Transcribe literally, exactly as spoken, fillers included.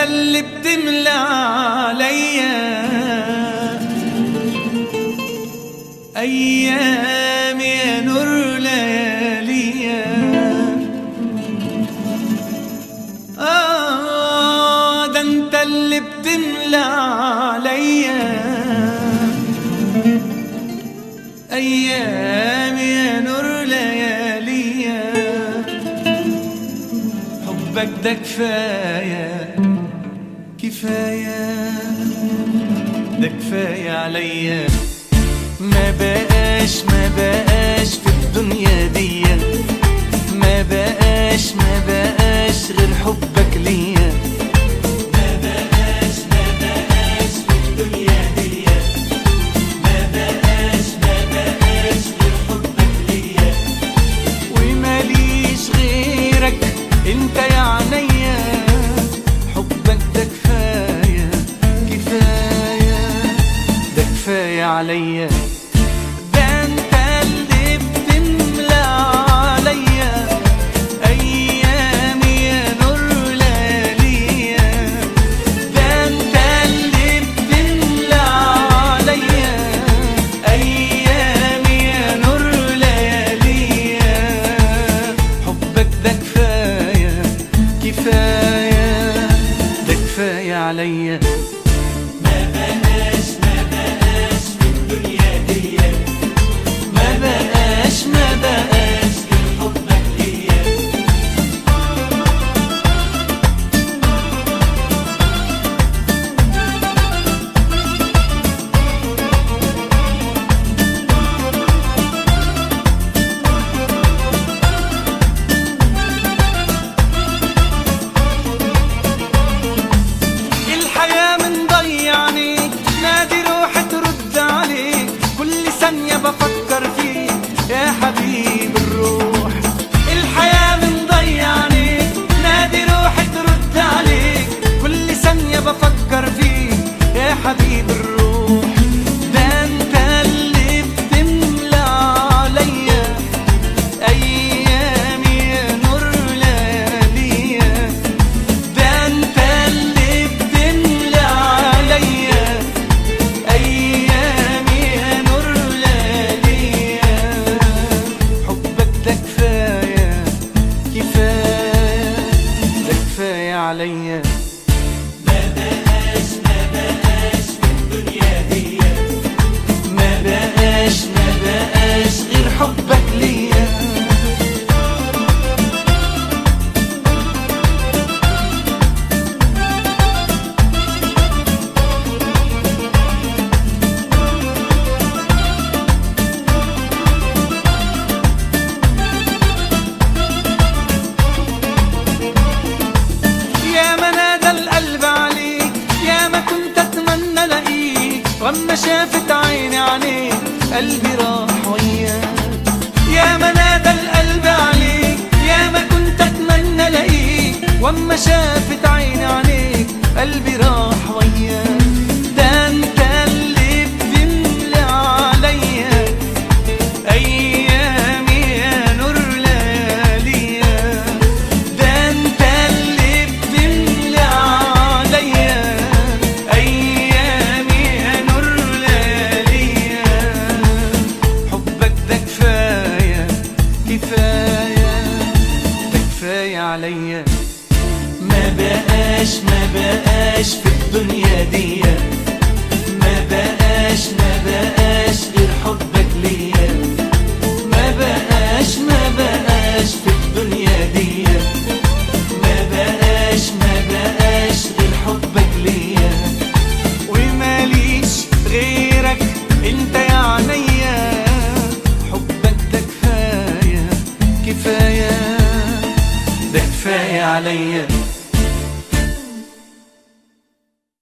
اللي بتملى عليا أيام يا نور لياليا. آه ده انت اللي بتملى عليا أيام يا نور لياليا. حبك ده كفاية كفاية ده كفاية عليا. ما بقاش ما بقاش في الدنيا دي، ما بقاش ما بقاش غير حبك ليا. ما بقاش ما بقاش في الدنيا دي، ما بقاش ما بقاش غير حبك ليا. وماليش غيرك انت يا عينيا. حبك ده كفاية كفاية ده كفاية عليا. عليا ما بقاش ما بقاش في الدنيا دي، ما بقاش ما بقاش غير حبك ليا. بفكر فيك يا حبيب الروح. الحياة بنضيعني نادي روحي ترد عليك. كل ثانية بفكر فيك يا حبيب الروح. ده انت اللي بتملى عليا أيامي يا نور لياليا. ده انت اللي بتملى عليا أيامي يا نور عليا. ما بقاش ما بقاش في الدنيا دي، ما بقاش ما بقاش غير حبك ليا. لما شافت عيني عليك قلبي راح وياك. يا ما نادى القلب عليك يا ما كنت اتمنى الاقيك. واما شافت عيني عليك قلبي راح وياك. ده انت اللي بتملى عليا ايامي يا نور لياليا. ده انت اللي بتملى عليا ايامي يا نور لياليا. حبك ده كفايه كفايه ده كفايه عليا. ما بقاش ما بقاش في الدنيا دي، ما بقاش ما بقاش غير حبك ليا. ما بقاش ما بقاش في الدنيا دي، ما بقاش ما بقاش غير حبك ليا. وماليش غيرك انت يا عينيا. حبك ده كفايه كفايه ده كفايه عليا.